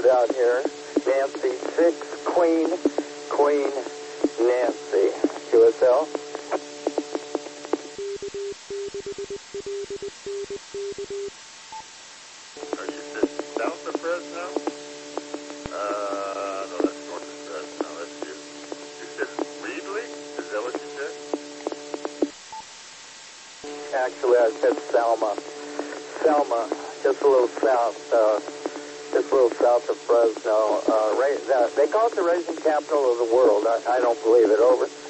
Hartford out here. Nancy 6, Queen Nancy. QSL. Are you south of Fresno? No, that's north of Fresno. That's you. You said Reedley? Is that what you said? Actually, I said Selma. Selma, just a little south of Fresno. They call it the raisin capital of the world. I don't believe it. Over.